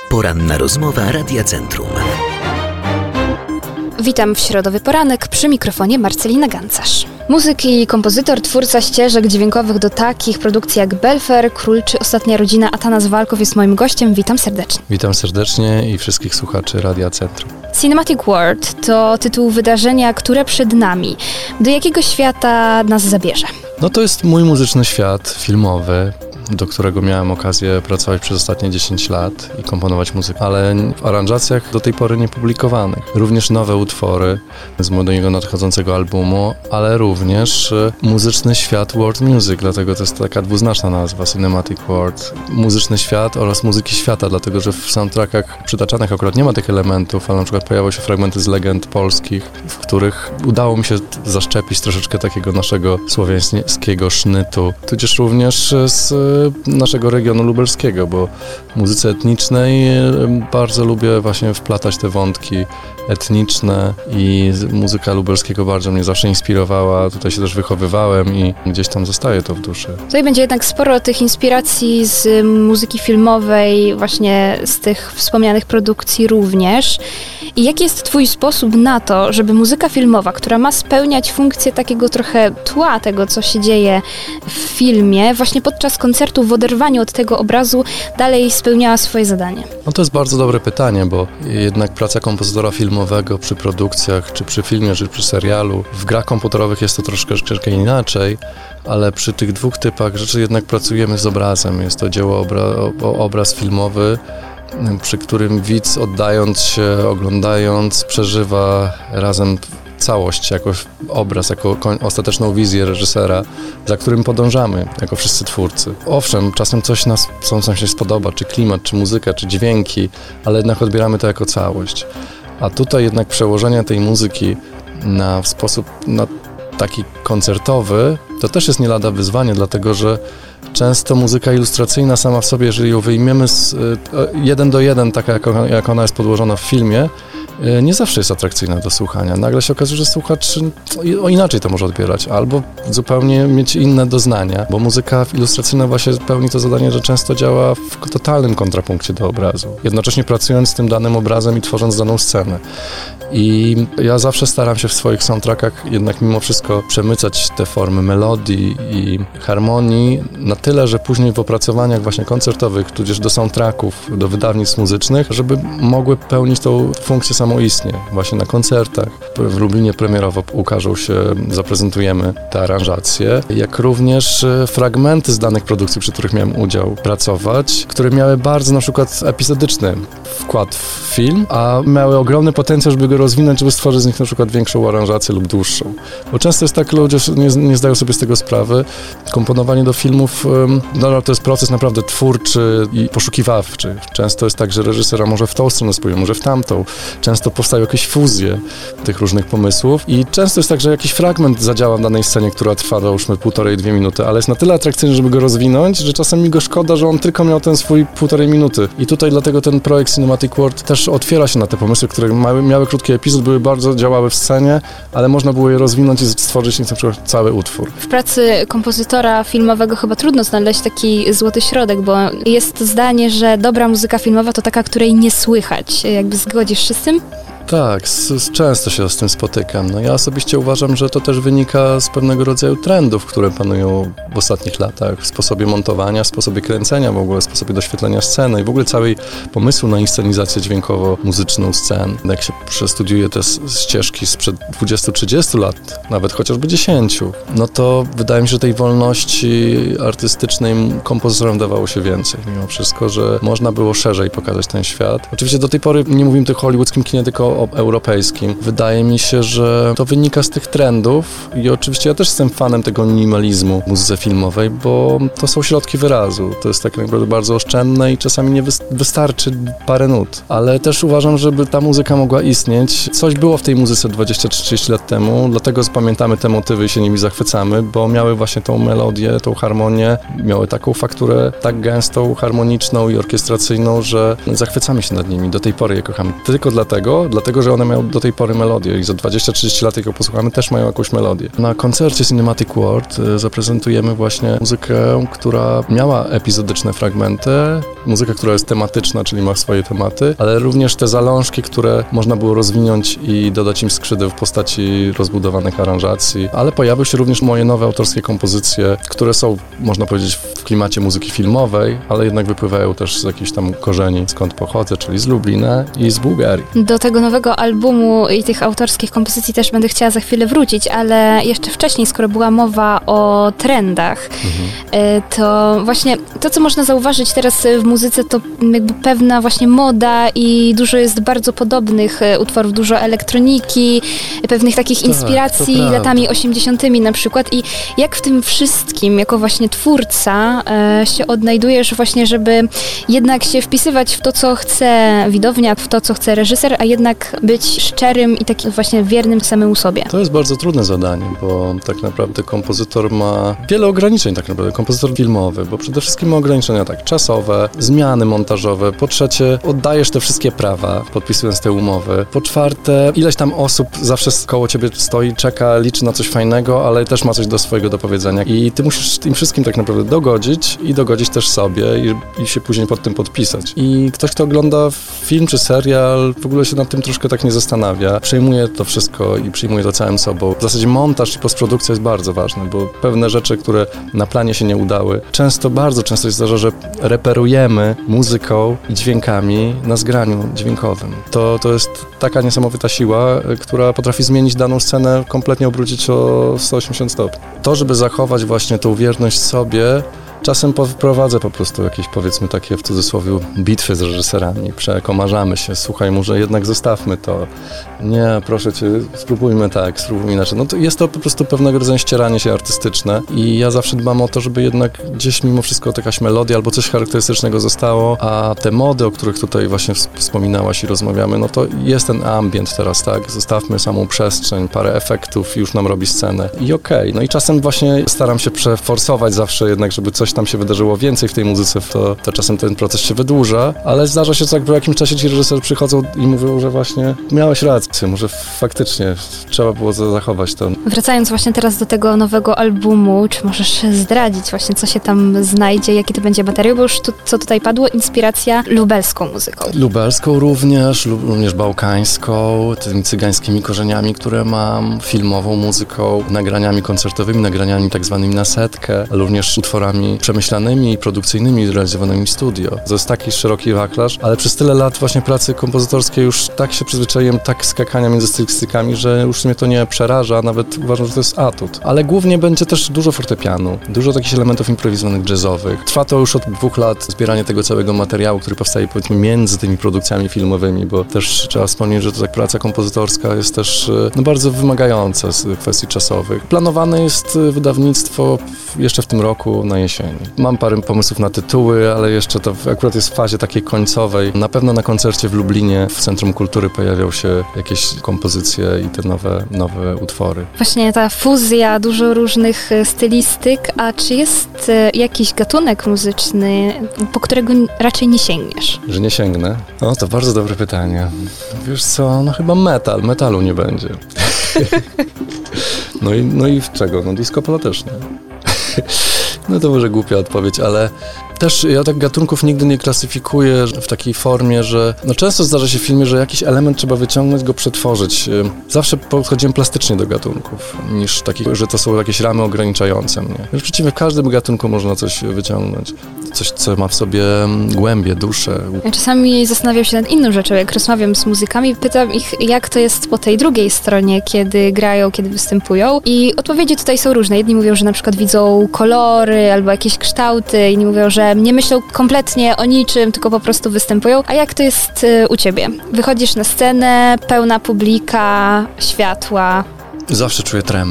Poranna rozmowa Radia Centrum. Witam w środowy poranek, przy mikrofonie Marcelina Gancarz. Muzyk i kompozytor, twórca ścieżek dźwiękowych do takich produkcji jak Belfer, Król czy Ostatnia rodzina Atanas Walkow jest moim gościem. Witam serdecznie. Witam serdecznie i wszystkich słuchaczy Radia Centrum. Cinematic World to tytuł wydarzenia, które przed nami. Do jakiego świata nas zabierze? No to jest mój muzyczny świat filmowy, do którego miałem okazję pracować przez ostatnie 10 lat i komponować muzykę, ale w aranżacjach do tej pory niepublikowanych. Również nowe utwory z młodego nadchodzącego albumu, ale również muzyczny świat world music, dlatego to jest taka dwuznaczna nazwa, Cinematic World. Muzyczny świat oraz muzyki świata, dlatego że w soundtrackach przytaczanych akurat nie ma tych elementów, ale na przykład pojawiały się fragmenty z legend polskich, w których udało mi się zaszczepić troszeczkę takiego naszego słowiańskiego sznytu, tudzież również z naszego regionu lubelskiego, bo w muzyce etnicznej bardzo lubię właśnie wplatać te wątki etniczne i muzyka lubelskiego bardzo mnie zawsze inspirowała. Tutaj się też wychowywałem i gdzieś tam zostaje to w duszy. Tutaj będzie jednak sporo tych inspiracji z muzyki filmowej, właśnie z tych wspomnianych produkcji również. I jaki jest twój sposób na to, żeby muzyka filmowa, która ma spełniać funkcję takiego trochę tła tego, co się dzieje w filmie, właśnie podczas koncertu w oderwaniu od tego obrazu dalej spełniała swoje zadanie? No to jest bardzo dobre pytanie, bo jednak praca kompozytora filmowego przy produkcjach, czy przy filmie, czy przy serialu, w grach komputerowych jest to troszkę inaczej, ale przy tych dwóch typach rzeczy jednak pracujemy z obrazem. Jest to dzieło, obraz filmowy, przy którym widz oddając się, oglądając, przeżywa razem całość, jako obraz, jako ostateczną wizję reżysera, za którym podążamy, jako wszyscy twórcy. Owszem, czasem coś nam się spodoba, czy klimat, czy muzyka, czy dźwięki, ale jednak odbieramy to jako całość. A tutaj jednak przełożenie tej muzyki na sposób taki koncertowy, to też jest nie lada wyzwanie, dlatego że często muzyka ilustracyjna sama w sobie, jeżeli ją wyjmiemy z 1 do 1, taka jak ona jest podłożona w filmie, nie zawsze jest atrakcyjna do słuchania. Nagle się okazuje, że słuchacz inaczej to może odbierać, albo zupełnie mieć inne doznania, bo muzyka ilustracyjna właśnie pełni to zadanie, że często działa w totalnym kontrapunkcie do obrazu, jednocześnie pracując z tym danym obrazem i tworząc daną scenę. I ja zawsze staram się w swoich soundtrackach jednak mimo wszystko przemycać te formy melodii i harmonii na tyle, że później w opracowaniach właśnie koncertowych, tudzież do soundtracków, do wydawnictw muzycznych, żeby mogły pełnić tą funkcję samoistnie. Właśnie na koncertach w Lublinie premierowo zaprezentujemy te aranżacje, jak również fragmenty z danych produkcji, przy których miałem udział pracować, które miały bardzo na przykład epizodyczny wkład w film, a miały ogromny potencjał, żeby go rozwinąć, żeby stworzyć z nich na przykład większą aranżację lub dłuższą. Bo często jest tak, ludzie nie zdają sobie z tego sprawy. Komponowanie do filmów, to jest proces naprawdę twórczy i poszukiwawczy. Często jest tak, że reżyser może w tą stronę spojrzy, może w tamtą. Często powstają jakieś fuzje tych różnych pomysłów i często jest tak, że jakiś fragment zadziała w danej scenie, która trwa załóżmy 1,5–2 minuty, ale jest na tyle atrakcyjny, żeby go rozwinąć, że czasem mi go szkoda, że on tylko miał ten swój 1,5 minuty. I tutaj dlatego ten projekt Cinematic World też otwiera się na te pomysły, które miały krótki epizod, działały w scenie, ale można było je rozwinąć i stworzyć na przykład cały utwór. W pracy kompozytora filmowego chyba trudno znaleźć taki złoty środek, bo jest zdanie, że dobra muzyka filmowa to taka, której nie słychać. Jakby zgodzisz się z tym? Tak, często się z tym spotykam. No ja osobiście uważam, że to też wynika z pewnego rodzaju trendów, które panują w ostatnich latach w sposobie montowania, w sposobie kręcenia w ogóle, w sposobie doświetlenia sceny i w ogóle całej pomysłu na inscenizację dźwiękowo-muzyczną scen. Jak się przestudiuje te ścieżki sprzed 20-30 lat, nawet chociażby 10, no to wydaje mi się, że tej wolności artystycznej kompozytorom dawało się więcej. Mimo wszystko, że można było szerzej pokazać ten świat. Oczywiście do tej pory nie mówimy tylko o hollywoodzkim kinie, tylko europejskim. Wydaje mi się, że to wynika z tych trendów i oczywiście ja też jestem fanem tego minimalizmu w muzyce filmowej, bo to są środki wyrazu. To jest tak naprawdę bardzo oszczędne i czasami nie wystarczy parę nut. Ale też uważam, żeby ta muzyka mogła istnieć. Coś było w tej muzyce 20-30 lat temu, dlatego pamiętamy te motywy i się nimi zachwycamy, bo miały właśnie tą melodię, tą harmonię, miały taką fakturę tak gęstą, harmoniczną i orkiestracyjną, że zachwycamy się nad nimi. Do tej pory je kochamy. Tylko dlatego dlatego, że one mają do tej pory melodię i za 20-30 lat, jak ją posłuchamy, też mają jakąś melodię. Na koncercie Cinematic World zaprezentujemy właśnie muzykę, która miała epizodyczne fragmenty, muzykę, która jest tematyczna, czyli ma swoje tematy, ale również te zalążki, które można było rozwinąć i dodać im skrzydeł w postaci rozbudowanych aranżacji, ale pojawiły się również moje nowe autorskie kompozycje, które są, można powiedzieć, w klimacie muzyki filmowej, ale jednak wypływają też z jakichś tam korzeni, skąd pochodzę, czyli z Lublina i z Bułgarii. Do tego nowego albumu i tych autorskich kompozycji też będę chciała za chwilę wrócić, ale jeszcze wcześniej, skoro była mowa o trendach, to właśnie to, co można zauważyć teraz w muzyce, to jakby pewna właśnie moda i dużo jest bardzo podobnych utworów, dużo elektroniki, pewnych takich inspiracji latami 80. na przykład. I jak w tym wszystkim, jako właśnie twórca, się odnajdujesz właśnie, żeby jednak się wpisywać w to, co chce widownia, w to, co chce reżyser, a jednak być szczerym i takim właśnie wiernym samemu sobie? To jest bardzo trudne zadanie, bo tak naprawdę kompozytor ma wiele ograniczeń, tak naprawdę kompozytor filmowy, bo przede wszystkim ma ograniczenia tak czasowe, zmiany montażowe, po trzecie oddajesz te wszystkie prawa, podpisując te umowy, po czwarte ileś tam osób zawsze koło ciebie stoi, czeka, liczy na coś fajnego, ale też ma coś do swojego do powiedzenia i ty musisz tym wszystkim tak naprawdę dogodzić i dogodzić też sobie i się później pod tym podpisać. I ktoś, kto ogląda film czy serial, w ogóle się nad tym troszkę tak nie zastanawia, przejmuje to wszystko i przyjmuje to całym sobą. W zasadzie montaż i postprodukcja jest bardzo ważny, bo pewne rzeczy, które na planie się nie udały, bardzo często się zdarza, że reperujemy muzyką i dźwiękami na zgraniu dźwiękowym. To jest taka niesamowita siła, która potrafi zmienić daną scenę, kompletnie obrócić o 180 stopni. To, żeby zachować właśnie tą wierność sobie, czasem prowadzę po prostu jakieś, powiedzmy, takie w cudzysłowie bitwy z reżyserami. Przekomarzamy się, słuchaj, może jednak zostawmy to. Nie, proszę cię, spróbujmy tak, spróbujmy inaczej. No to jest to po prostu pewnego rodzaju ścieranie się artystyczne i ja zawsze dbam o to, żeby jednak gdzieś mimo wszystko jakaś melodia albo coś charakterystycznego zostało, a te mody, o których tutaj właśnie wspominałaś i rozmawiamy, no to jest ten ambient teraz, tak? Zostawmy samą przestrzeń, parę efektów i już nam robi scenę. I okej. No i czasem właśnie staram się przeforsować zawsze jednak, żeby coś tam się wydarzyło więcej w tej muzyce, to czasem ten proces się wydłuża, ale zdarza się, że po jakimś czasie ci reżyserzy przychodzą i mówią, że właśnie miałeś rację, może faktycznie trzeba było zachować to. Wracając właśnie teraz do tego nowego albumu, czy możesz zdradzić właśnie, co się tam znajdzie, jaki to będzie materiał, bo już co tutaj padło, inspiracja lubelską muzyką. Lubelską również bałkańską, tymi cygańskimi korzeniami, które mam, filmową muzyką, nagraniami koncertowymi, nagraniami tak zwanymi na setkę, również utworami przemyślanymi i produkcyjnymi, realizowanymi w studio. To jest taki szeroki wachlarz, ale przez tyle lat właśnie pracy kompozytorskiej już tak się przyzwyczaiłem, tak skakania między stylistykami, że już mnie to nie przeraża, a nawet uważam, że to jest atut. Ale głównie będzie też dużo fortepianu, dużo takich elementów improwizowanych jazzowych. Trwa to już od 2 lat zbieranie tego całego materiału, który powstaje, powiedzmy, między tymi produkcjami filmowymi, bo też trzeba wspomnieć, że to tak praca kompozytorska jest też bardzo wymagająca z kwestii czasowych. Planowane jest wydawnictwo jeszcze w tym roku na jesieni. Mam parę pomysłów na tytuły, ale jeszcze to akurat jest w fazie takiej końcowej. Na pewno na koncercie w Lublinie w Centrum Kultury pojawią się jakieś kompozycje i te nowe utwory. Właśnie ta fuzja, dużo różnych stylistyk, a czy jest jakiś gatunek muzyczny, po którego raczej nie sięgniesz? Że nie sięgnę? No to bardzo dobre pytanie. Wiesz co, no chyba metalu nie będzie. No i w czego? No disco polo też nie. No to może głupia odpowiedź, ale też ja tak gatunków nigdy nie klasyfikuję w takiej formie, że często zdarza się w filmie, że jakiś element trzeba wyciągnąć, go przetworzyć. Zawsze podchodziłem plastycznie do gatunków, niż takich, że to są jakieś ramy ograniczające mnie. Wręcz przeciwnie, w każdym gatunku można coś wyciągnąć. Coś, co ma w sobie głębię, duszę. Ja czasami zastanawiam się nad inną rzeczą. Jak rozmawiam z muzykami, pytam ich, jak to jest po tej drugiej stronie, kiedy grają, kiedy występują. I odpowiedzi tutaj są różne. Jedni mówią, że na przykład widzą kolory albo jakieś kształty, inni mówią, że nie myślą kompletnie o niczym, tylko po prostu występują. A jak to jest u ciebie? Wychodzisz na scenę, pełna publika, światła. Zawsze czuję tremę.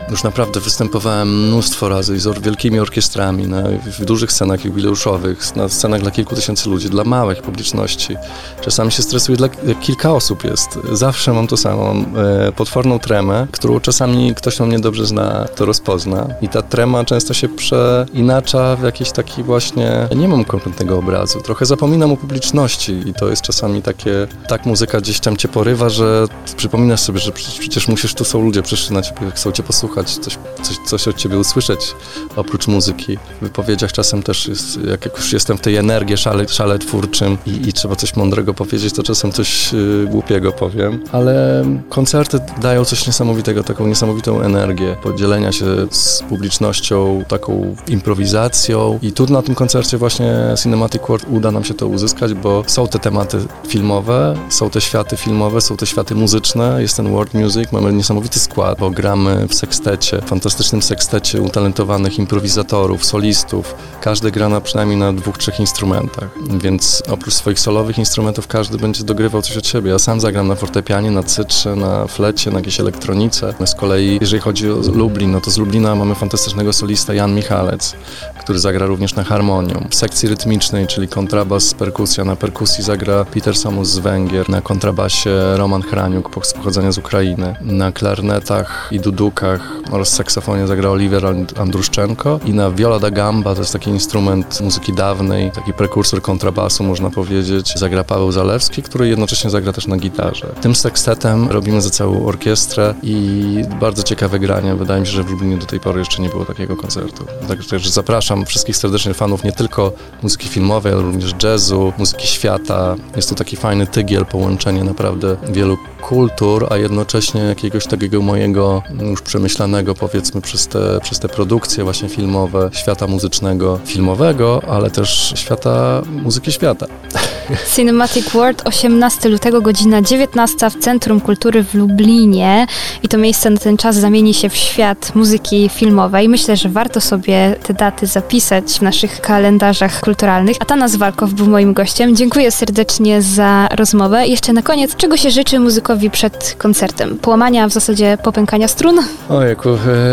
Już naprawdę występowałem mnóstwo razy z wielkimi orkiestrami, w dużych scenach jubileuszowych, na scenach dla kilku tysięcy ludzi, dla małej publiczności. Czasami się stresuję, jak kilka osób jest. Zawsze mam to samo. Mam potworną tremę, którą czasami ktoś, kto mnie dobrze zna, to rozpozna. I ta trema często się przeinacza w jakiś taki właśnie... Nie mam kompletnego obrazu. Trochę zapominam o publiczności i to jest czasami takie... Tak muzyka gdzieś tam cię porywa, że przypominasz sobie, że przecież tu są ludzie, przyszli na ciebie, chcą cię posłuchać, coś od ciebie usłyszeć oprócz muzyki. W wypowiedziach czasem też jest, jak już jestem w tej energii, szale twórczym i trzeba coś mądrego powiedzieć, to czasem coś głupiego powiem, ale koncerty dają coś niesamowitego, taką niesamowitą energię podzielenia się z publicznością, taką improwizacją i tu na tym koncercie właśnie Cinematic World uda nam się to uzyskać, bo są te tematy filmowe, są te światy filmowe, są te światy muzyczne, jest ten world music, mamy niesamowity skład, bo gramy w sekstecie, fantastycznym sekstecie utalentowanych improwizatorów, solistów. Każdy gra przynajmniej na 2-3 instrumentach, więc oprócz swoich solowych instrumentów każdy będzie dogrywał coś od siebie. Ja sam zagram na fortepianie, na cytrze, na flecie, na jakiejś elektronice. Z kolei, jeżeli chodzi o Lublin, no to z Lublina mamy fantastycznego solista Jan Michalec, który zagra również na harmonium. W sekcji rytmicznej, czyli kontrabas, perkusja, na perkusji zagra Peter Samus z Węgier, na kontrabasie Roman Hraniuk, pochodzenia z Ukrainy, na klarnetach i dudukach oraz saksofonie zagra Oliver Andruszczenko i na viola da gamba, to jest taki instrument muzyki dawnej, taki prekursor kontrabasu, można powiedzieć, zagra Paweł Zalewski, który jednocześnie zagra też na gitarze. Tym sekstetem robimy za całą orkiestrę i bardzo ciekawe granie. Wydaje mi się, że w Lublinie do tej pory jeszcze nie było takiego koncertu. Także zapraszam wszystkich serdecznie fanów nie tylko muzyki filmowej, ale również jazzu, muzyki świata. Jest to taki fajny tygiel, połączenie naprawdę wielu kultur, a jednocześnie jakiegoś takiego mojego już przemyślanego, powiedzmy, przez te produkcje właśnie filmowe, świata muzycznego, filmowego, ale też świata muzyki świata. Cinematic World, 18 lutego, godzina 19 w Centrum Kultury w Lublinie i to miejsce na ten czas zamieni się w świat muzyki filmowej. Myślę, że warto sobie te daty zapisać w naszych kalendarzach kulturalnych. Atanas Walkow był moim gościem. Dziękuję serdecznie za rozmowę. Jeszcze na koniec, czego się życzy muzykowi przed koncertem? Połamania, w zasadzie popękania strun? Ojejku,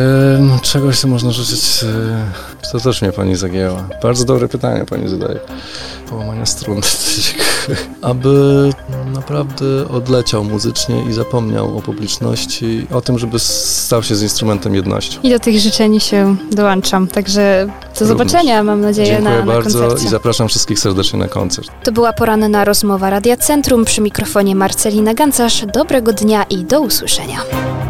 czegoś się można życzyć... To też mnie pani zagięła. Bardzo dobre pytanie pani zadaje. Połamania strun. Aby naprawdę odleciał muzycznie i zapomniał o publiczności, o tym, żeby stał się z instrumentem jedności. I do tych życzeń się dołączam. Także do zobaczenia, mam nadzieję, na koncercie. Dziękuję bardzo i zapraszam wszystkich serdecznie na koncert. To była poranna rozmowa Radia Centrum. Przy mikrofonie Marcelina Gancarz. Dobrego dnia i do usłyszenia.